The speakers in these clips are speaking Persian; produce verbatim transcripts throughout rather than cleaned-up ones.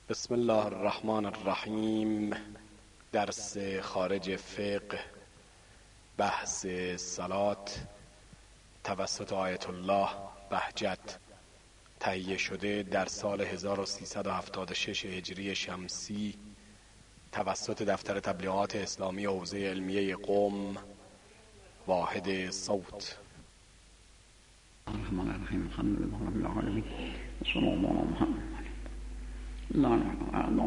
بسم الله الرحمن الرحیم. درس خارج فقه، بحث صلات توسط آیت الله بهجت، تهیه شده در سال هزار و سیصد و هفتاد و شش هجری شمسی توسط دفتر تبلیغات اسلامی حوزه علمیه قم، واحد صوت. الرحمن الرحیم. الحمد لله رب العالمین. صلی الله علی محمد. لا لا لا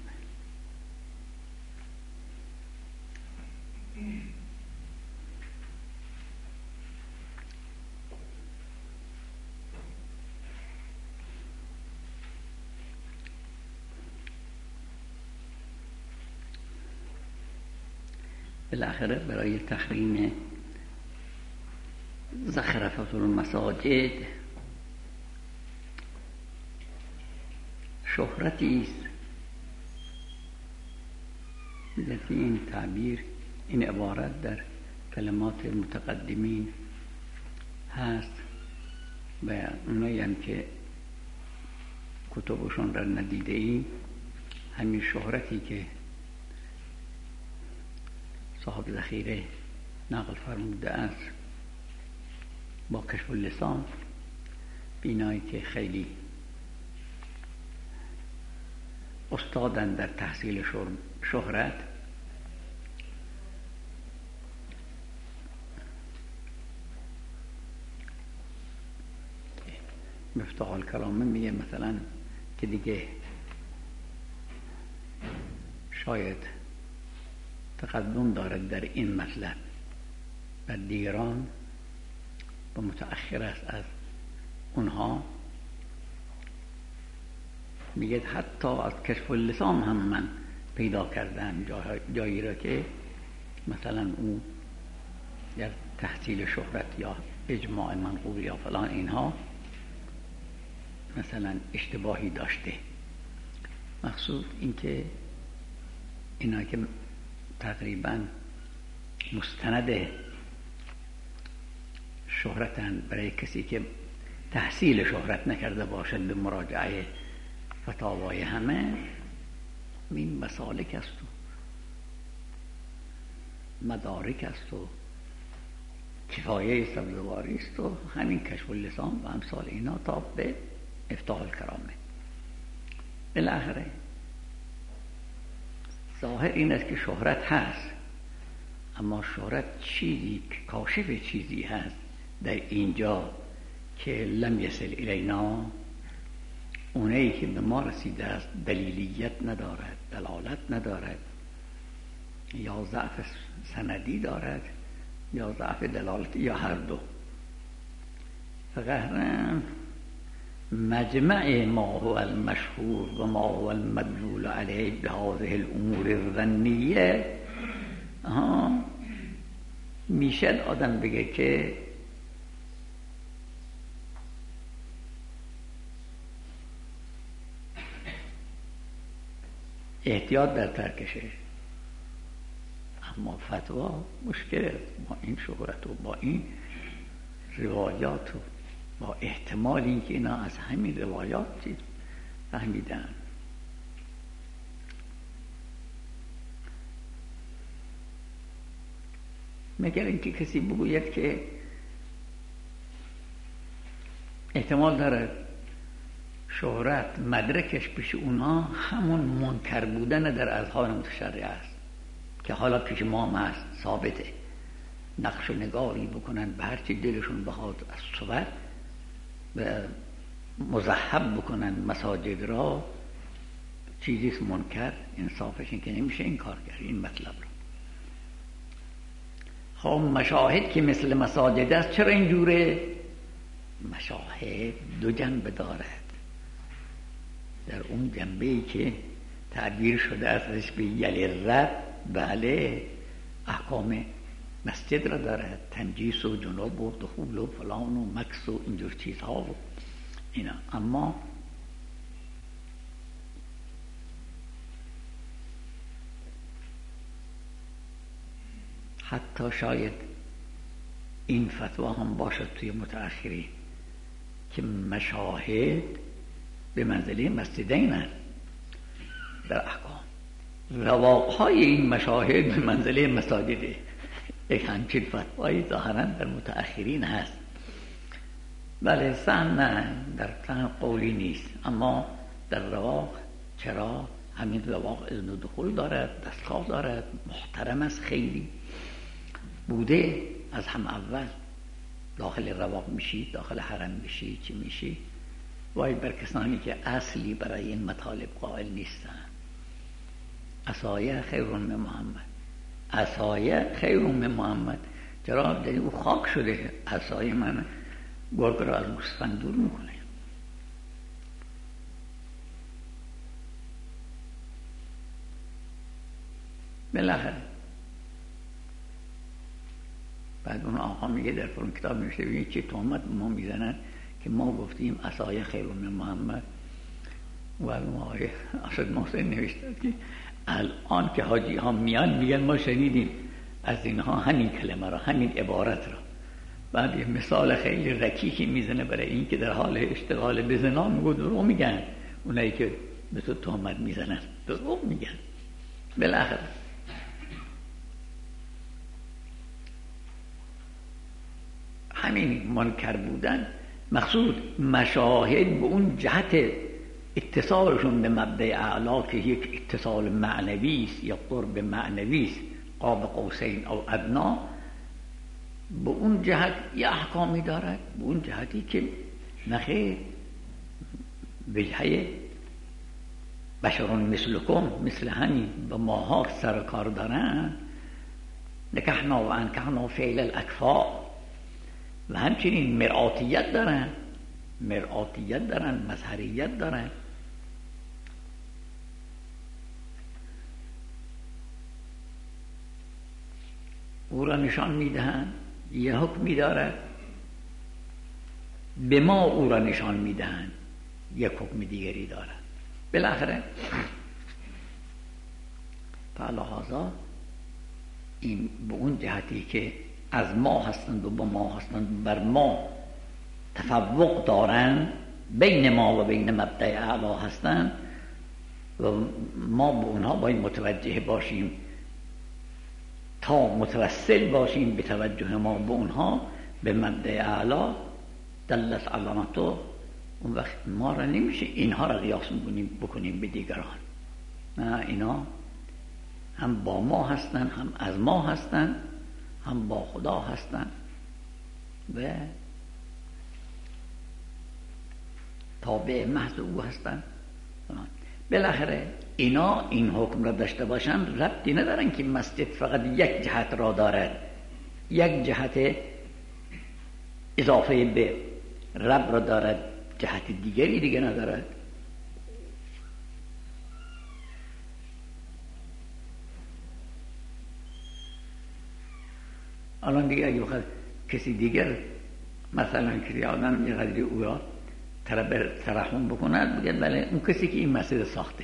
بالاخره برای تحریم زخرفات المساجد شهرتی است. البته این تعبیر، این عبارت در کلمات متقدمین هست و اونایی هم که کتبشون را ندیده ایم، همین شهرتی که صاحب ذخیره نقل فرموده است با کشف اللسان، بینایی که خیلی استادن در تحصیل شهرت، مفتاح الکلامه میگه مثلا که دیگه شاید تقدم دارد در این مطلب و دیگران و متأخر است از اونها. میگه حتی از کشف اللسان هم من پیدا کردم جایی را که مثلا او در تحصیل شهرت یا اجماع منقول یا فلان اینها مثلا اشتباهی داشته. مقصود این که اینا که تقریبا مستند شهرتن برای کسی که تحصیل شهرت نکرده باشد به مراجعه فتاوای همه، این مسالک است و مدارک است و کفایه سبزواری است و همین کشف اللسان و امثال اینا تا به افتاح الکرامه. بالاخره ظاهر این است که شهرت هست، اما شهرت چیزی کاشف چیزی هست در اینجا که لم یصل الینا، اونهی که به ما رسیده است دلیلیت ندارد، دلالت ندارد، یا ضعف سندی دارد یا ضعف دلالت یا هر دو. فقط مجمع ما هو المشهور و ما هو المدلول علیه بهذه الامور الظنیه میشد آدم بگه که احتیاط در ترکشه، اما فتوا مشکل است با این شهرت و با این روایات و با احتمال این که اینا از همین روایات چیز فهمیدن. مگر اینکه کسی بگوید که احتمال داره شهرت مدرکش پیش اونا همون منکر بودن در اذهان متشرع است که حالا پیش ما هم هست، ثابته. نقش و نگاری بکنن به هرچی دلشون بخواد از صورت و مذهب بکنن مساجد را، چیزیست منکر، انصافش این که نمیشه این کار کرد این مطلب را. خب مشاهد که مثل مساجد است چرا اینجوره؟ مشاهد دو جنبه دارد. در اون جنبه‌ای که تعبیر شده ازش به یلی رد، بله احکام مسجد را دارد، تنجیس و جنوب و دخول و فلان و مکس و اینجور چیزها و اینا. اما حتی شاید این فتوا هم باشد توی متأخرین که مشاهد به منزله مسجدین هست در احکام. رواقهای این مشاهد به منزله مساجده. یک همچین فتوایی ظاهرا در متأخرین هست. بله سن نه، در سن قولی نیست، اما در رواق چرا؟ همین رواق اذن دخول دارد، دستگاه دارد، محترم است، خیلی بوده از هم اول. داخل رواق میشی، داخل حرم میشی، چی میشی؟ وای بر کسانی که اصلی برای این مطالب قائل نیستن. عصایه خیر من محمد، عصایه خیر من محمد. چرا؟ در او خاک شده. عصای من گرگ را از گوسفند دور میکنه. بالاخره بعد اون آقا میگه در فرون کتاب نوشته ببینید چه تهمت ما میزنن که ما گفتیم عصای خیر من محمد. و ما آقای اسد محسن نوشته که الان که حاجی ها میان میگن ما شنیدیم از اینها همین کلمه را، همین عبارت را. بعد یه مثال خیلی رکیکی میزنه برای این که در حال اشتغال به زنا میگه دروغ میگن. اونایی که به تو تهمت میزنن دروغ میگن. بالاخره همین منکر بودن مقصود مشاهد به اون جهت اتصالشون به مبدأ اعلا که یک اتصال معنوی است یا قرب معنوی است، قاب قوسین او ادنا، به اون جهت یه احکامی دارد، به اون جهتی که نخیر وجهه بشرون مثلکم، مثل همین به ماها سر کار دارن، نکحنا و انکحنا فعل الاکفاء، و همچنین مرآتیت دارن، مرآتیت دارن، مظهریت دارن. او را نشان میدهن، یه حکمی دارد، به ما او را نشان میدهن، یک حکم دیگری دارد. بالاخره فلهذا این به اون جهتی که از ما هستند و با ما هستند، بر ما تفوق دارند، بین ما و بین مبدأ اعلا هستند و ما به اونها باید متوجه باشیم تا متوسل باشیم به توجه ما به اونها به مبدأ اعلا. دلت علامتو، اون وقت ما را نمیشه اینها را قیاس بکنیم به دیگران. نه، اینا هم با ما هستن، هم از ما هستن، هم با خدا هستن و تابع محض او هستن. بالاخره اینا این حکم را داشته باشن، ربطی ندارن که مسجد فقط یک جهت را دارد، یک جهت اضافه به رب را دارد، جهت دیگری دیگه ندارد. الان دیگه اگه بخواد کسی دیگر مثلا کسی آدم یه قدری او را ترحم بکند، بگید بله اون کسی که این مسجد ساخته.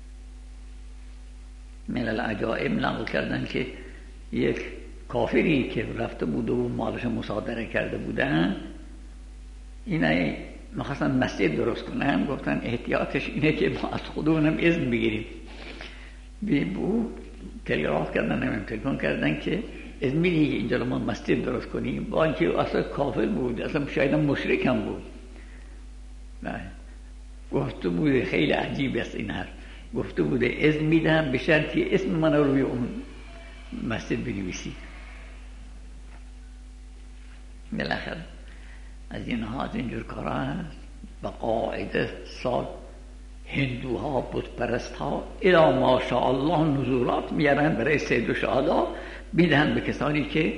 من العجائب نقل کردن که یک کافری که رفته بود و مالش مصادره کرده بودن، اینا میخواستن مسجد درست کنن، گفتن احتیاطش اینه که ما از خودمونم اذن بگیریم. بی بو تلگراف کردن، نمیم تلفن کردن که اذن میدی که اینجا ما مسجد درست کنیم، با اینکه اصلا کافر بود، اصلا شاید مشرک هم بود. نه، گفته بوده خیلی عجیب است این حرف، گفته بوده اذن میدم به شرطی اسم من رو روی اون مسجد بنویسی. بالاخره از اینها از اینجور کارا هست. و قاعده سال هندوها بت پرست ها الی ماشاءالله نزولات میارن برای سید و شهدا، میدهن به کسانی که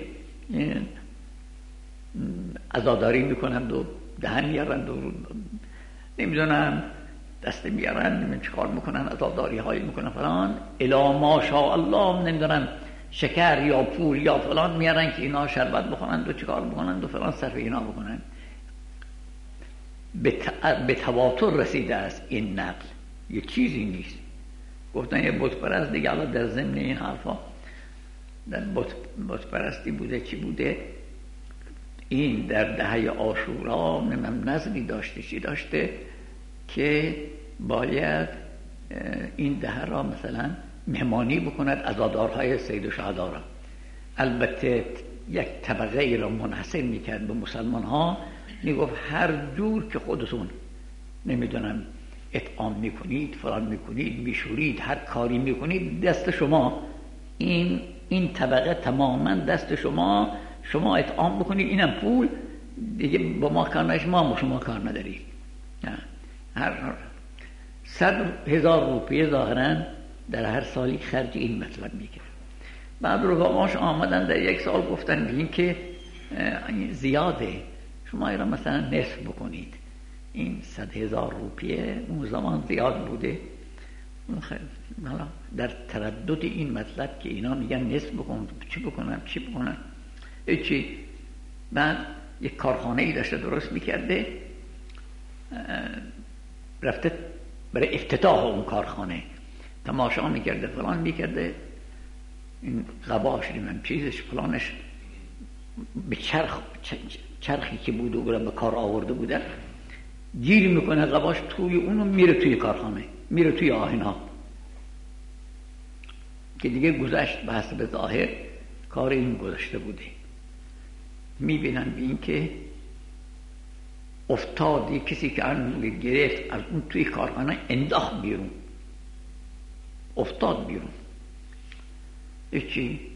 عزاداری میکنند و دهن میارند و نمیدونم دست میارن، نمیدونم چه کار میکنن، عزاداری هایی میکنن فلان، الی ماشاءالله نمیدونم شکر یا پول یا فلان میارن که اینا شربت بخورند و چه کار بکنند و فلان صرف اینا بکنند. به تواتر رسیده است این نقل، یه چیزی نیست. گفتن یه بت پرست دیگه، الان در ضمن این حرفا در بت پرستی بوده چی بوده، این در دهه عاشورا نمیدونم نظری داشته چی داشته که باید این دهه را مثلا مهمانی بکند عزادارهای سید و شهدا را. البته یک طبقه ای را منحصر میکرد به مسلمان ها، میگفت هر جور که خودتون نمیدونم اطعام میکنید، فلان میکنید، میشورید، هر کاری میکنید دست شما، این این طبقه تماما دست شما، شما اطعام بکنید، اینم پول دیگه با ما کار نداشت، ما با شما کار نداریم. هر صد هزار روپیه ظاهرا در هر سالی خرج این مطلب میکرد. بعد رفقاش آمدن در یک سال گفتن این که زیاده، شما ایران مثلا نصف بکنید. این صد هزار روپیه اون زمان زیاد بوده. حالا در تردد این مطلب که اینا میگن نصف بکن، چی بکنم چی بکنم چی. بعد یک کارخانه ای داشته درست میکرده، رفته برای افتتاح اون کارخانه تماشا میکرده، فلان میکرده، این قباش نمیم چیزش فلانش به چرخ چرخی که بود و به کار آورده بوده گیر میکنه قباش توی اونو، میره توی کارخانه، میره توی آهنا که دیگه گذشت به حسب ظاهر کار این گذشته بوده. میبینن به این که افتادی کسی که انگوی گرفت از اون توی کارخانه انداخت بیرون، افتاد بیرون. چی؟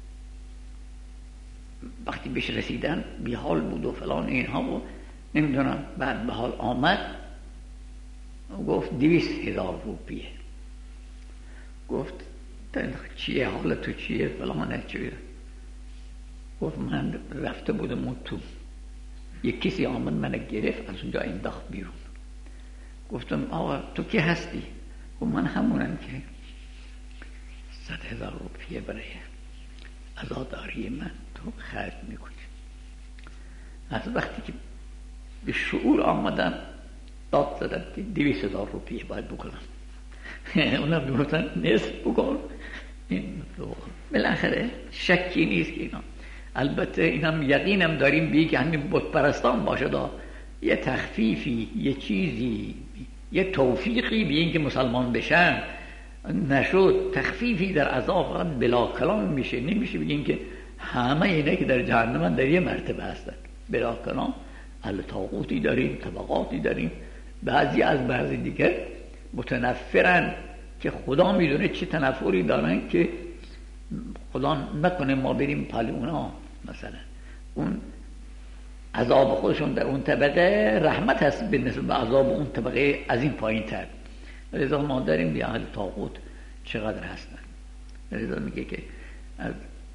وقتی بهش رسیدن بی حال بود و فلان اینها و نمیدونم، بعد به حال آمد گفت دویست هزار روپیه. گفت چیه حال تو چیه فلانه چیه؟ گفت من رفته بودم اون تو، یک کسی آمد من گرفت از اونجا انداخت بیرون. گفتم آقا تو کی هستی؟ گفت من همونم که صد هزار روپیه برای عزاداری من تو خرج میکنی. از وقتی که به شعور آمدن داد زدن که دویست هزار روپیه باید بکنم. اونم گفتن نصف بکن. این بالاخره شکی نیست که اینا، البته اینم یقینم داریم بی که همین بت پرستان باشه دا یه تخفیفی، یه چیزی، یه توفیقی به این که مسلمان بشن نشد، تخفیفی در عذاب بلا کلام میشه. نمیشه بگیم که همه اینه که در جهنم در یه مرتبه هستن بلا کلام. اهل طاغوتی داریم، طبقاتی داریم، بعضی از بعضی دیگر متنفرن که خدا میدونه چه تنفری دارن که خدا نکنه ما بریم پای اونا. مثلا اون عذاب خودشون در اون طبقه رحمت هست به نسبت به عذاب اون طبقه از این پایین تر. لذا ما داریم بیا اهل طاغوت چقدر هستن. لذا میگه که از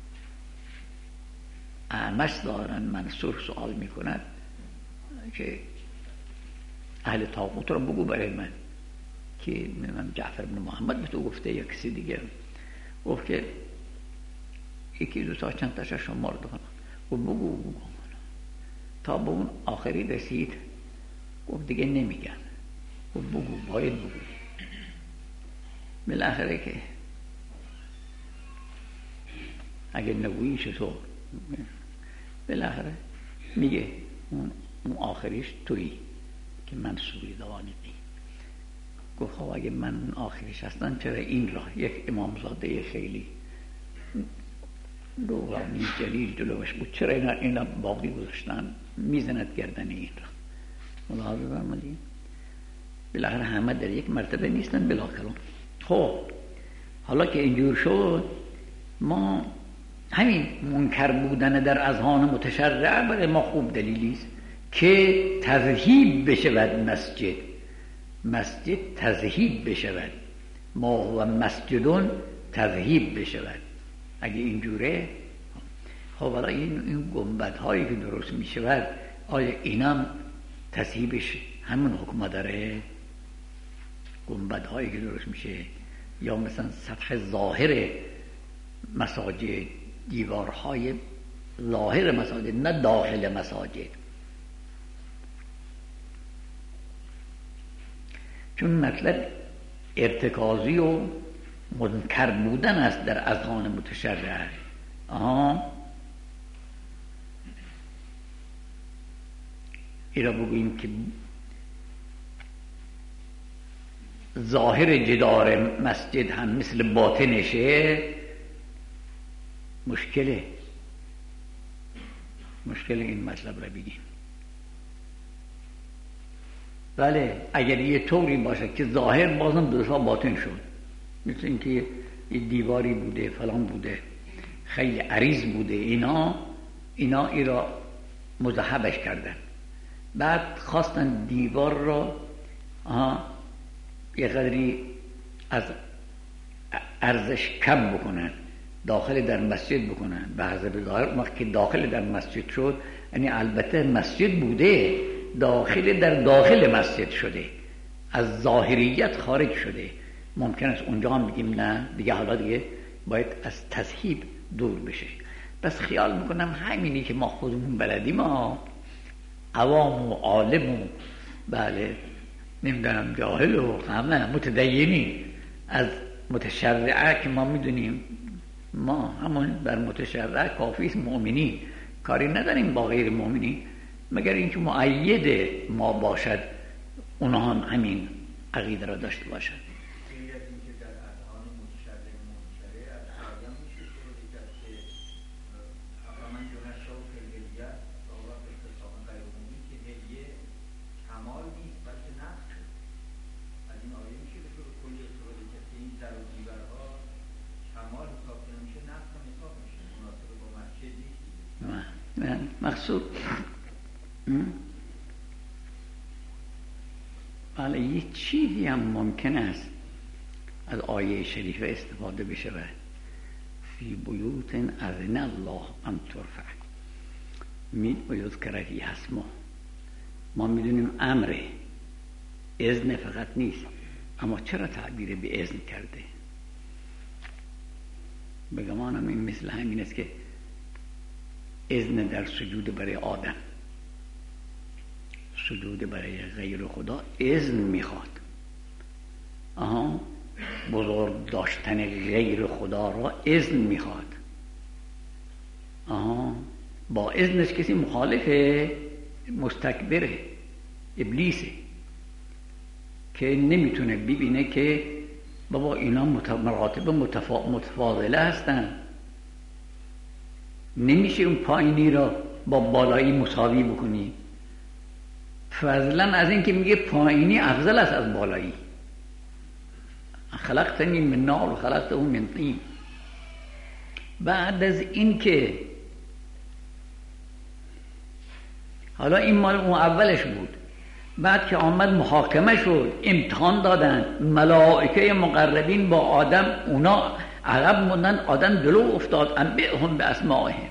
اعمش دارن منصور سوال میکند که اهل طاغوت رو بگو برای من، که من جعفر بن محمد به تو گفته یا کسی دیگه گفت که یکی دو تا چند تاشا شمار دارم. گفت بگو بگو تا به اون آخری رسید. گفت دیگه نمیگم. گفت بگو، باید بگو. بالاخره که اگه نگویی چطور، بالاخره میگه اون اون آخریش تویی که من سوری دوانی دی. گفت خب اگه من اون آخریش هستم چرا این راه یک امامزاده خیلی دورانی جلیل جلوش بود، چرا اینا, اینا باقی گذاشتن میزند گردن این را. ملاحظه فرمودید؟ بالاخره همه در یک مرتبه نیستن بلا کلام. خب حالا که اینجور شد، ما همین منکر بودن در اذهان متشرع برای ما خوب دلیلی است که تذهیب بشود مسجد مسجد تذهیب بشود، ما و مسجدون تذهیب بشود. اگه اینجوره خب حالا این, این گنبد هایی که درست می شود آیا اینم تذهیبش همون حکم داره؟ گنبد هایی که درست میشه یا مثلا سطح ظاهر مساجد، دیوارهای ظاهر مساجد نه داخل مساجد، چون مطلب ارتکازی و منکر بودن است در اذهان متشرع. آها این را بگوییم که ظاهر جدار مسجد هم مثل باطنشه، مشکله مشکل این مطلب رو بگیم. بله اگر یه طوری باشه که ظاهر بازم دو تا باطن شد، مثل اینکه یه دیواری بوده فلان بوده خیلی عریض بوده، اینا اینا ای را مذهبش کردن، بعد خواستن دیوار را آها یه قدری از ارزش کم بکنن، داخل در مسجد بکنن به حسب ظاهر. وقتی که داخل در مسجد شد، یعنی البته مسجد بوده، داخل در داخل مسجد شده، از ظاهریت خارج شده. ممکن است اونجا هم بگیم نه دیگه، حالا دیگه باید از تذهیب دور بشه. بس خیال میکنم همینی که ما خودمون بلدیم، ما عوام و عالم و بله نمیدونم جاهل و همه متدینی از متشرعه که ما میدونیم، ما همون بر متشرع کافیست، مؤمنین کاری نداریم با غیر مؤمنین، مگر اینکه مؤید ما باشد اونها هم همین عقیده را داشته باشد. مقصود بله یه چیزی هم ممکن است از آیه شریفه استفاده بشه، فی بیوت اذن الله ان ترفع و یذکر فیها اسمه. ما میدونیم امره، اذن فقط نیست، اما چرا تعبیر به اذن کرده؟ بگمانم این مثل همین است که اذن در سجود برای آدم، سجود برای غیر خدا اذن میخواد. آها بزرگ داشتن غیر خدا را اذن میخواد. آها با اذنش کسی مخالفه، مستکبره، ابلیسه که نمیتونه ببینه که بابا اینا مراتب متفا... متفاضله هستن، نمیشه اون پایینی را با بالایی مساوی بکنی. فضلا از این که میگه پایینی افضل است از بالایی. خلقتنی من نار و خلقته من طین. بعد از این که حالا این مال اون اولش بود، بعد که آمد محاکمه شد، امتحان دادن ملائکه مقربین با آدم، اونا عقب موندن، آدم جلو افتاد، انبئهم باسمائهم.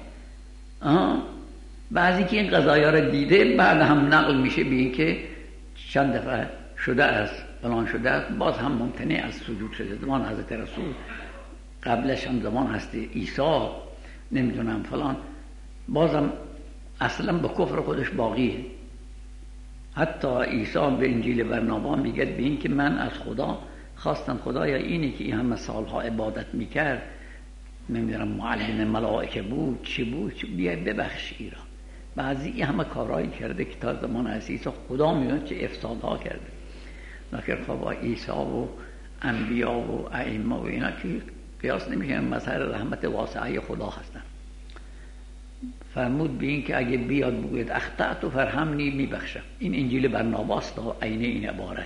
بعضی که این قضایا را دیده بعد هم نقل میشه به این که چند دفعه شده است فلان شده است، باز هم ممکنه از سجود شده، زمان حضرت رسول، قبلش هم زمان هست عیسی، نمیدونم فلان، بازم اصلا به کفر خودش باقیه. حتی عیسی به انجیل برنابا میگه به این که من از خدا خواستم، خدایا اینی که این همه سالها عبادت میکرد، نمیدونم معلم ملائکه بود چی بود، بیا ببخش ایرا. بعضی همه کارهایی کرده که تا زمان عیسی خدا میدونه چه افسادها کرده. لکن خب عیسی و انبیا و ائمه و اینا که قیاس نمیشه، مظهر رحمت واسعه خدا هستن. فرمود به این که اگه بیاد بگوید اخطأت و فرحمنی میبخشم. این انجیل برناباست تا عین این عبارت.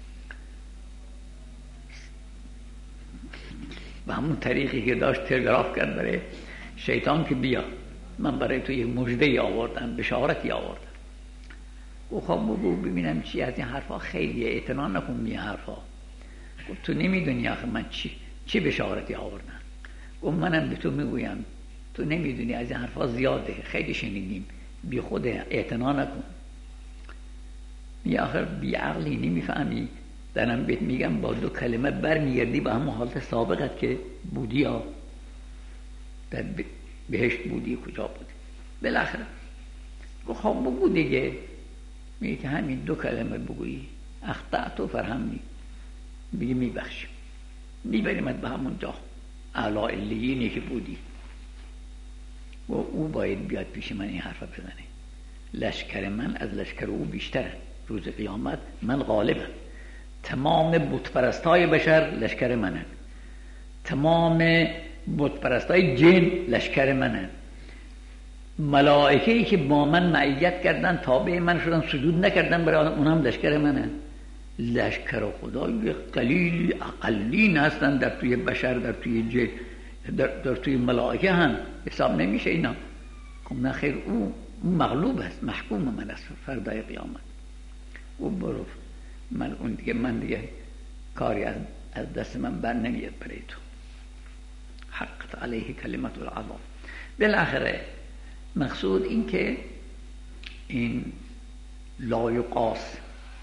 و همون طریقی که داشت تلگراف کرد برای شیطان که بیا من برای تو یه مژده‌ای آوردم، بشارتی آوردم. او خب بگو ببینم چی از این حرفا، خیلی اعتنا نکن می حرفا. گفت تو نمیدونی آخه من چی چی بشارتی آوردم. گفت منم به تو میگویم تو نمیدونی، از این حرفا زیاده، خیلی شنیدیم، بی خود اعتنا نکن. می آخر بی عقلی نمیفهمی، دارم بهت میگم با دو کلمه برمیگردی به همون حالت سابقت که بودی، یا در بهشت بودی، کجا بودی. بالاخره گفت خب بگو دیگه. میگه که همین دو کلمه بگویی اخطأت و فرحمنی، میگه میبخشیم، میبریمت به همون جا اعلی علیینی که بودی. و او باید بیاد پیش من این حرف بزنه. لشکر من از لشکر او بیشتره، روز قیامت من غالبم. تمام بتپرستای بشر لشکر منن، تمام بتپرستای جن لشکر منن، ملائکه‌ای که با من معیت کردن تابع من شدن سجود نکردن برای اونم لشکر منن. لشکر خدای قلیل اقلین هستن در توی بشر، در توی جن، در, در توی ملائکه هم حساب نمیشه اینا. خب نه خیر، او او مغلوب است، محکوم من است فردای قیامت. او برو من اون دیگه من دیگه کاری از, از دست من بر نمیاد برای تو. حقت علیه کلمت العذاب. بالاخره مقصود این که این لا یقاس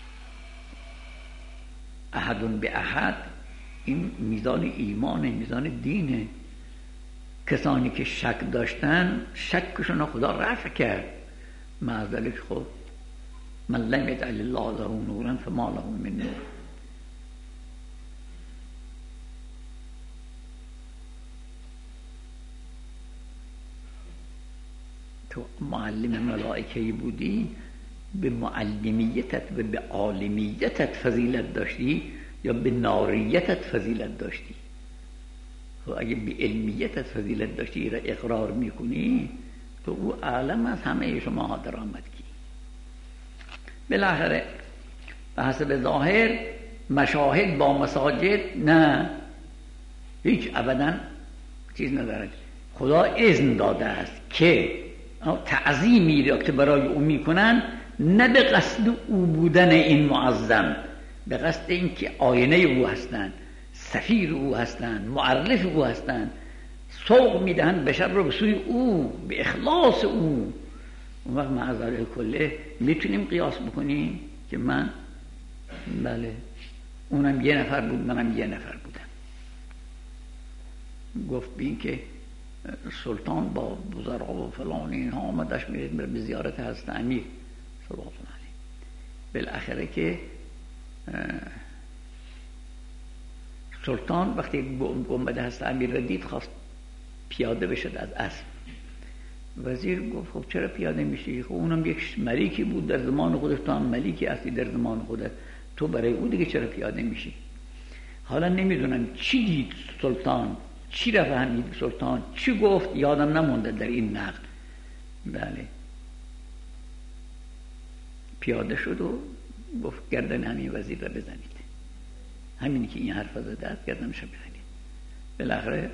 احد به احد، این میزان ایمانه، میزان دینه. کسانی که شک داشتن شکشون خدا رفع کرد. معذالک خب من لم یجعل الله له نورا فما له من نور. تو معلم ملائکه‌ای بودی، به معلمیتت و به عالمیتت فضیلت داشتی یا به ناریتت فضیلت داشتی؟ و اگه به علمیتت فضیلت داشتی را اقرار میکنی تو او عالم از همه شما در آمد کی. بالاخره به حسب ظاهر مشاهد با مساجد نه، هیچ ابدا چیز ندارد. خدا اذن داده است که تعظیمی را که برای او میکنن نه به قصد او بودن این معظم، به قصد این که آینه او هستند، سفیر او هستند، معرف او هستند، سوق میدهند بشر رو به سوی او، به اخلاص او. اون وقت معذره کله میتونیم قیاس بکنیم که من بله اونم یه نفر بود منم یه نفر بودم. گفت بین که سلطان با وزرا و فلان اینها آمدش میرد به زیارت حضرت امیر صلوات الله علیه. بالاخره که سلطان وقتی گنبد حضرت امیر را دید خواست پیاده بشد از اسب. وزیر گفت خب چرا پیاده میشی؟ خب اونم یک ملیکی بود در زمان خودش، تو هم ملیکی هستی در زمان خودت، تو برای او دیگه چرا پیاده میشی؟ حالا نمیدونم چی دید سلطان، چی را فهمید سلطان، چی گفت یادم نمونده در این نقل. بله پیاده شد و گفت گردن همین وزیر را بزنید، همینی که این حرف زده است گردنش را بزنید. بالاخره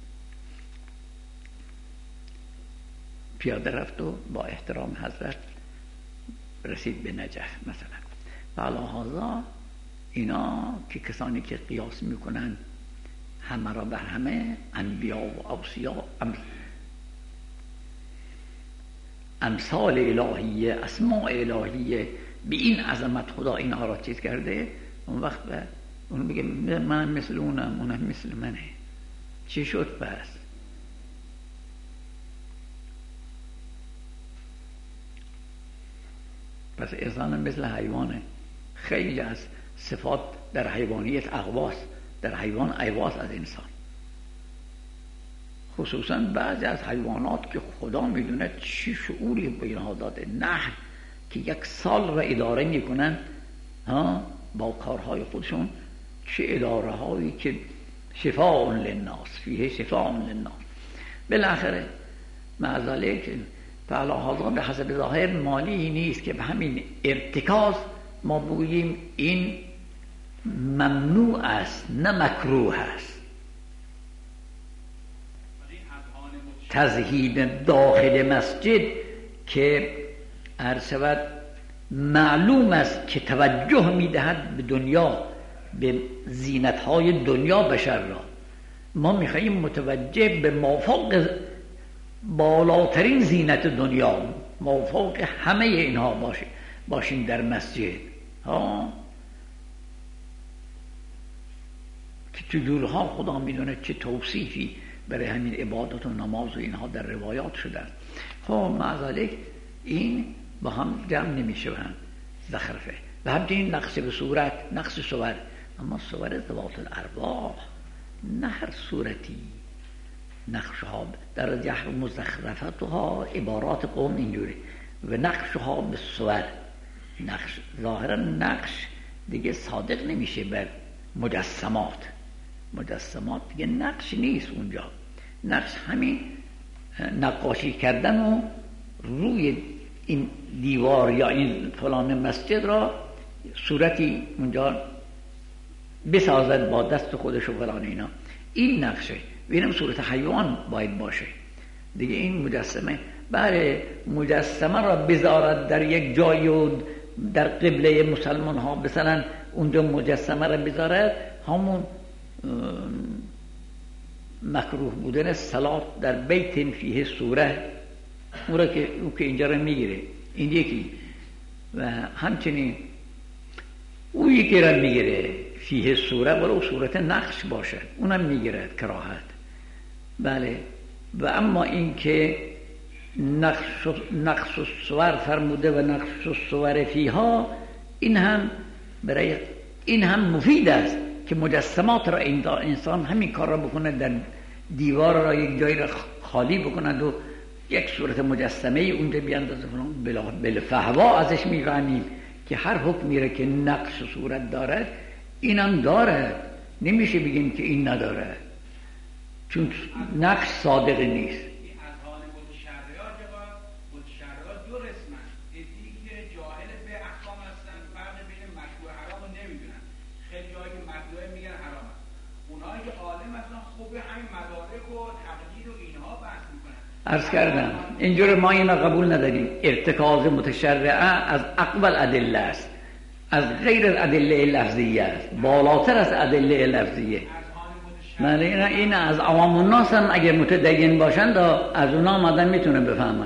پیاده رفت و با احترام حضرت رسید به نجف مثلا. فعلا اینا که کسانی که قیاس میکنن همه را به همه، انبیا و اوصیا، امثال الهیه، اسماء الهیه، به این عظمت خدا اینها را چیز کرده. اون وقت اون میگه من مثل اونم، اونم مثل منه. چی شد پس؟ پس انسان مثل حیوانه. خیلی از صفات در حیوانیت اقواس، در حیوان ایواز از انسان. خصوصا بعضی از حیوانات که خدا میدونه چی شعوری به اینها داده. نحل که یک سال را اداره میکنن ها با کارهای خودشون، چه اداره هایی که شفاء للناس، فیه شفاء للناس. بالاخره معذالک فعلا به حسب ظاهر مالی نیست که به همین ارتکاز ما بگوییم این ممنوع است نه مکروه است. تزهید داخل مسجد که عرض شود معلوم است که توجه میدهد به دنیا، به زینتهای دنیا بشر را. ما میخواییم متوجه به مافوق بالاترین زینت دنیا، مافوق همه اینها باشیم باشیم در مسجد ها، که تو جورها خدا میدونه چه توصیفی برای همین عبادت و نماز و اینها در روایات شده. خب معذالک این با هم جمع نمیشوند زخرفه. و همچنین نقص به صورت، نقص صور، اما صور ذوات الارواح نه هر صورتی. نقشها در جهر مزخرفتها عبارات قوم اینجوری و نقشها به صور. نقش ظاهرا نقش دیگه صادق نمیشه بر مجسمات. مجسمات دیگه نقش نیست اونجا، نقش همین نقاشی کردن و روی این دیوار یا این فلان مسجد را صورتی اونجا بسازد با دست خودش و فلان اینا، این نقشه. ببینم صورت حیوان باید باشه دیگه. این مجسمه، بله مجسمه را بذارد در یک جای و در قبله مسلمان ها مثلا اونجا مجسمه را بذارد، همون مکروه بودن صلات در بیت فیه سوره اون را که او که اینجا را میگیره، این یکی. و همچنین او یکی را میگیره فیه سوره، ولو صورت نقش باشه اونم میگیرد کراهت. بله. و اما این که نقش نقص الصور فرموده و نقص الصور فیها، این هم برای این هم مفید است که مجسمات را انسان همین کار را بکنه، در دیوار را یک جایی را خالی بکند و یک صورت مجسمه اونجا بیاندازه فلان. بالفهوا ازش میفهمیم که هر حکمی را که نقش و صورت دارد اینم دارد، نمیشه بگیم که این نداره، چون نقش صادق نیست. عرض کردم اینجور ما اینا قبول نداریم. ارتکاز متشرعه از اقبل ادله است، از غیر ادله لفظیه است، بالاتر از ادله لفظیه. من این از عوام الناس هم اگر متدین باشند از اونا آمدن میتونه بفهمه.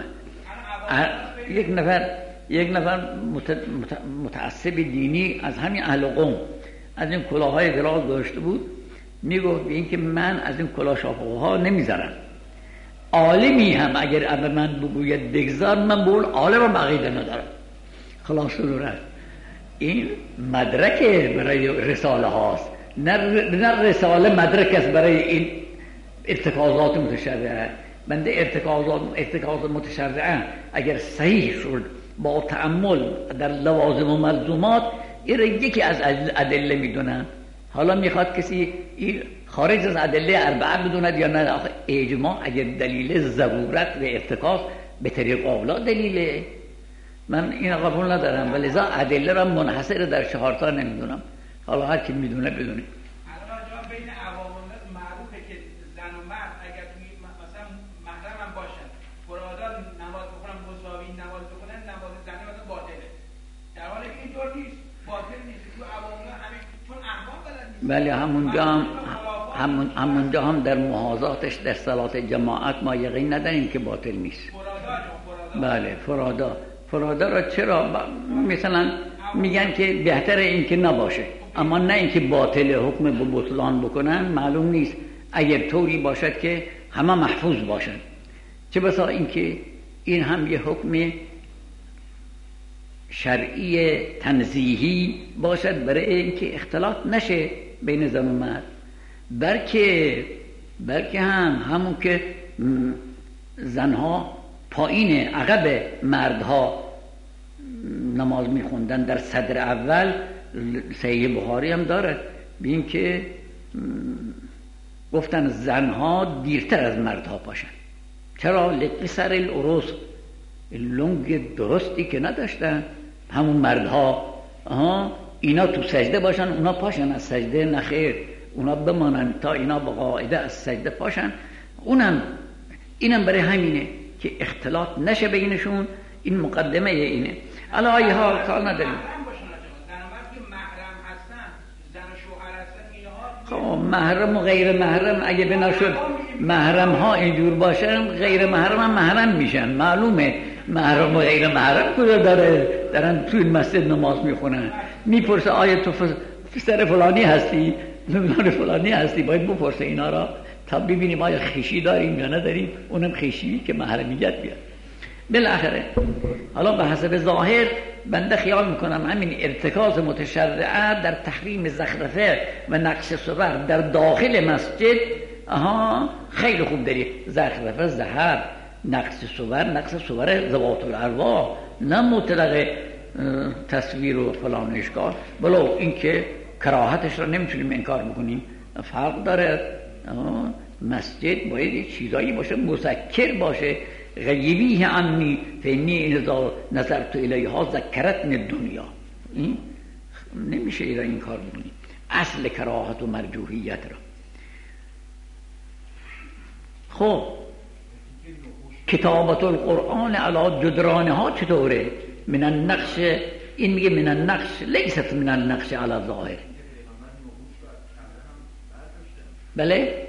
یک نفر یک نفر متعصب دینی از همین اهل قم از این کلاهای دراز داشته بود، میگفت به این که من از این کلاه شاپوها نمیذارم، عالمی هم اگر به من بگوید بگذار من بقول عالم عقیده ندارم. خلاص رو رفت. این مدرک برای رساله هاست، نه رساله مدرک است برای این ارتکازات متشرعه. بنده ارتکازات ارتکازات متشرعه اگر صحیح شد با تأمل در لوازم و ملزومات، این یکی از ادله میدونن. حالا میخواد کسی خارج از ادله اربعه بدوند یا نه؟ اجماع اگر دلیل ضرورت و ارتکاز به طریق اولا دلیله، من این قبول ندارم. ولی ذا ادله را منحصر در چهار تا نمیدونم. حالا هر کی میدونه بدونه. الان جا بین عوام الناس معروفه که زن و مرد اگر مثلا محرم هم باشن فرادار نماز بخونن، مساوی نماز بخونن، نماز زنی مثلا باطله، در حالی که اینطور نیست، باطل نیست. تو عوام الناس همین چون احکام بلد نیست. ولی همونجا هم همون همونجا هم در محاذاتش در صلات جماعت ما یقین نداریم که باطل نیست. فرادار بله فرادا فرادا را چرا مثلا میگن که بهتره این که نباشه، اما نه اینکه باطل حکم به بطلان بکنن معلوم نیست. اگر طوری باشد که همه محفوظ باشن، چه بسا اینکه این هم یه حکم شرعی تنزیهی باشد برای اینکه اختلاط نشه بین زن و مرد، بلکه بلکه هم همون که زنها پایین عقب مردها نماز میخوندن در صدر اول، صحیح بخاری هم دارد ببین که گفتن زنها دیرتر از مردها پاشن. چرا؟ لقصر العروس، لنگ درستی که نداشتن همون مردها. آها اینا تو سجده باشن اونا پاشن از سجده، نخیر اونا بمانن تا اینا با قاعده از سجده پاشن. اونم اینم برای همینه که اختلاط نشه بینشون. این مقدمه اینه. علی حال کار نداریم. خب محرم و غیر محرم اگه بنا شد محرم ها اینجور باشن، غیر محرم هم محرم میشن. معلومه محرم و غیر محرم کجا داره دارن توی مسجد نماز میخونن. میپرسه آیا تو پسر فلانی هستی، نمیدونه فلانی هستی، باید بپرسه اینا را تا ببینیم آیا خویشی داریم یا نداریم. اونم خویشی که محرمیت بیاد. بالاخره حالا به حسب ظاهر بنده خیال میکنم همین ارتکاز متشرعه در تحریم زخرفه و نقش صور در داخل مسجد، آها خیلی خوب داری. زخرفه زهر، نقش صور نقش صور ذوات الارواح، نه مطلق تصویر و فلان اشکال، ولو اینکه کراهتش را نمیتونیم انکار بکنیم. فرق داره. مسجد باید یک چیزایی باشه مذکر باشه. غیبیه عنی فانی اذا نظرت الیها ذکرتنی الدنیا. این نمیشه ایرا این کار بکنیم. اصل کراهت و مرجوحیت را. خب کتابت القرآن علی جدرانها چطوره؟ من النقش، این میگه من النقش لیست من النقش علی ظاهر. بله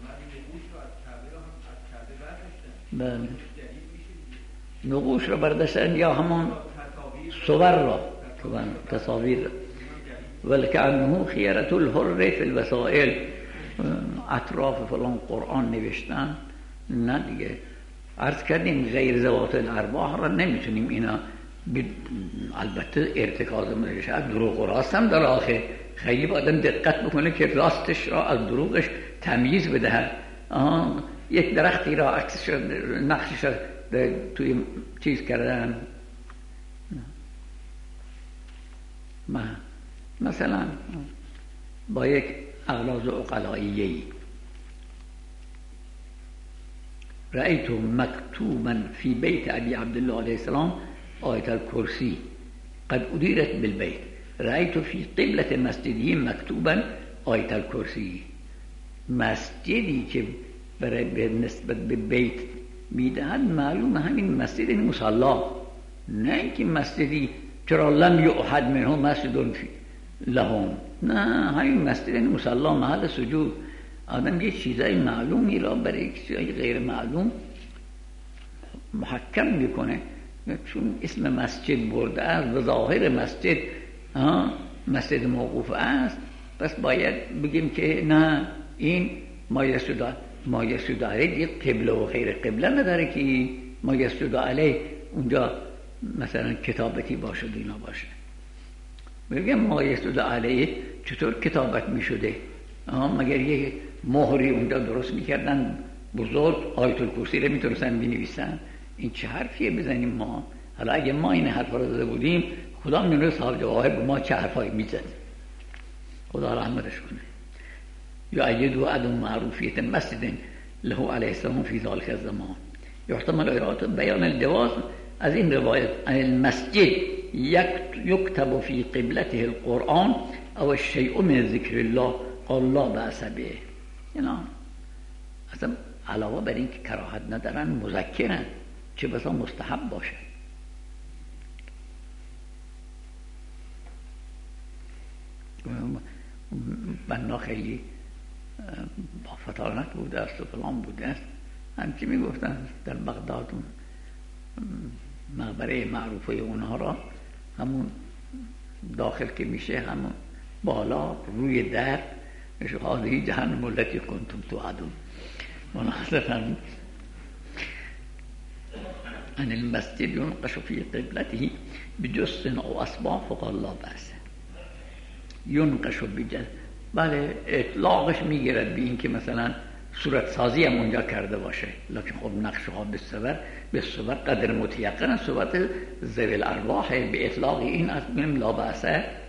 بله نقوش را برداشتن یا همون صور را تصاویر را. ولکعنه خیرة الحر فی الوسائل، اطراف فلان قرآن نوشتن. نه دیگه عرض کردیم غیر ذوات الارواح را نمیتونیم اینا ب... البته ارتکاز مدرشه دروغ و راست هم در آخر خیلی آدم دقت بکنه که راستش را از دروغش تمییز بدهد. یک درختی را عکسش نقشش را توی چیز کردن، مثلا با یک اغلاظ عقلائیه‌ای رأیت مکتوبا فی بیت ابی عبدالله علیه السلام آیت الکرسی قد ادیرت بالبیت، رأیت فی قبلة مسجدی مکتوبا آیت الکرسی. مسجدی که برای به نسبت به بیت میدهد معلوم همین مسجد مصلا، نه اینکه مسجدی چرا لم یعهد منه مسجد فی لهم، نه همین مسجد مصلا محل سجود. آدم یه چیزای معلومی را برای چیزای غیر معلوم محکم میکنه، چون اسم مسجد برده است و ظاهر مسجد مسجد موقوف است، پس باید بگیم که نه این ما یسجد ما یسجد علیه قبله و غیر قبله نداره که ما یسجد علیه اونجا مثلا کتابتی باشد اینا باشه. بگم ما یسجد علیه چطور کتابت میشده؟ مگر یه مهری اونجا درست میکردن بزرگ آیت الکرسی رو میتونستن بنویسن؟ این چه حرفیه بزنیم ما؟ حالا اگه ما این حرف رو زده بودیم خدا میدونه صاحب جواهر به ما چه حرفایی میزد. خدا رحمتش کنه. یا ایدو عدم معروفیت مسجد له علیه السلام فی ذلک الزمان. یحتمل ایرات بیان الجواز از این روایت المسجد یکتب فی قبلته القرآن او الشیء من ذکر الله قال الله بأس به. اینا اصلا علاوه بر این که کراهت ندارن مذکرن، چه بسا مستحب باشه. بنا خیلی با فطانت بوده است و فلان بوده است، همچی میگفتن در بغداد مقبره معروفه اونها را همون داخل که میشه همون بالا روی در هذه جهنم التي کنتم توعدون. مناسباً ان المسجد ينقش في قبلته بجس او اصباح فقال لا بأس. ينقش بجس، بله اطلاقش میگیرد به این که مثلا صورت سازی هم اونجا کرده باشه، لکن خب نقشه ها به صور به صور قدر متیقن صورت ذوی الارواح به اطلاق این از بگیم لا بأس.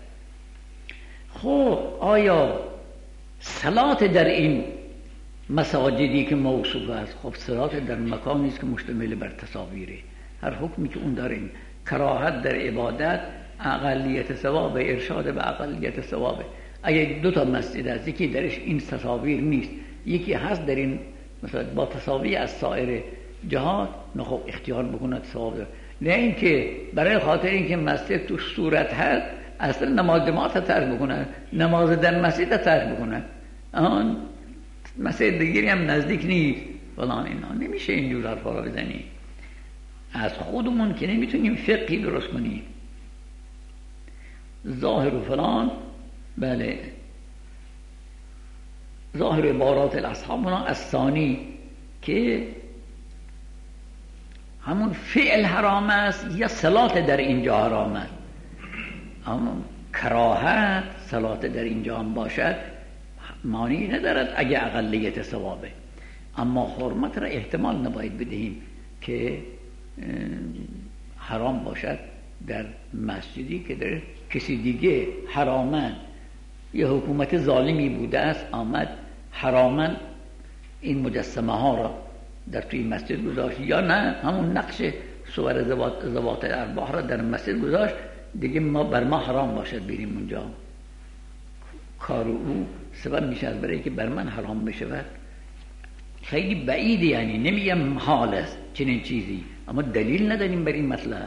خب آیا صلات در این مساجدی که موصوف است، خب صلات در مکانی است که مشتمل بر تصاویره، هر حکمی که اون داریم کراهت در عبادت اقلیت ثواب، ارشاد به اقلیت ثواب. اگه دو تا مسجد است، یکی درش این تصاویر نیست، یکی هست در این مثلا با تصاویر از سایر جهات، نه خب اختیار بکنه ثواب داره. نه اینکه برای خاطر اینکه مسجد تو صورت هست اصلا نماز جماعت ترک بکنه، نماز در مسجد ترک بکنه، آن مسجد دیگری هم نزدیک نیست فلان. اینا نمیشه اینجور حرفا رو بزنیم. از خودمون که نمیتونیم فقهی درست کنیم. ظاهر و فلان، بله ظاهر عبارات الاصحاب از ثانی که همون فعل حرام است یا صلات در اینجا حرام است. اما کراهت صلات در اینجا هم باشد معنی ندارد اگه اقلیت ثوابه، اما حرمت را احتمال نباید بدهیم که حرام باشد در مسجدی که در کسی دیگه حرامن یه حکومت ظالمی بوده است آمد حرامن این مجسمه ها را در توی مسجد گذاشت، یا نه همون نقش صور ذوات ارواح را در مسجد گذاشت، دیگه ما بر ما حرام باشد بریم اونجا. کار او سبب میشه از برای که بر من حرام بشود. خیلی بعیده، یعنی نمیگم حال است چنین چیزی، اما دلیل نداریم بر این مطلب.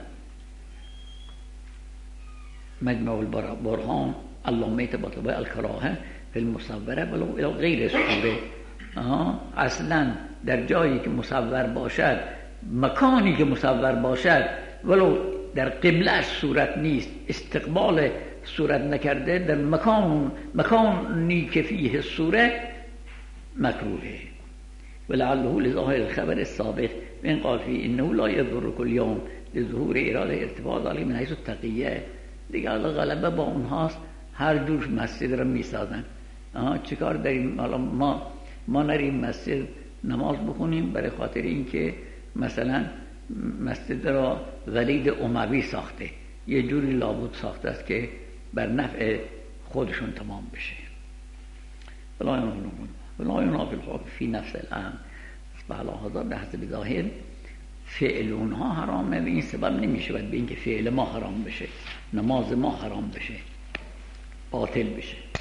مجمع البرهان علامه طباطبایی الکراهه فی المصوره ولو غیر صوره. اصلا در جایی که مصور باشد، مکانی که مصور باشد، ولو در قبلش صورت نیست، استقبال صورت نکرده، در مکان مکانی که فیه صورت مکروهه. ولعله لظاهر الخبر السابق من قال فی انه لا یضر کل یوم لظهور اراده ارتفاع ذلك من حیث التقیه. دیگه الله غلبه با اونهاست، هر جور مسجد را میسازن. چیکار داریم حالا ما ما نریم مسجد نماز بخونیم برای خاطر اینکه مثلا مسجد را ولید اموی ساخته، یه جوری لابد ساخته است که بر نفع خودشون تمام بشه. ولا ینافل ولا ینافل الحکم فی نفس الامر فعلا هذا به حسب ظاهر فعل اونها حرامه و این سبب نمیشه به اینکه فعل ما حرام بشه، نماز ما حرام بشه، باطل بشه.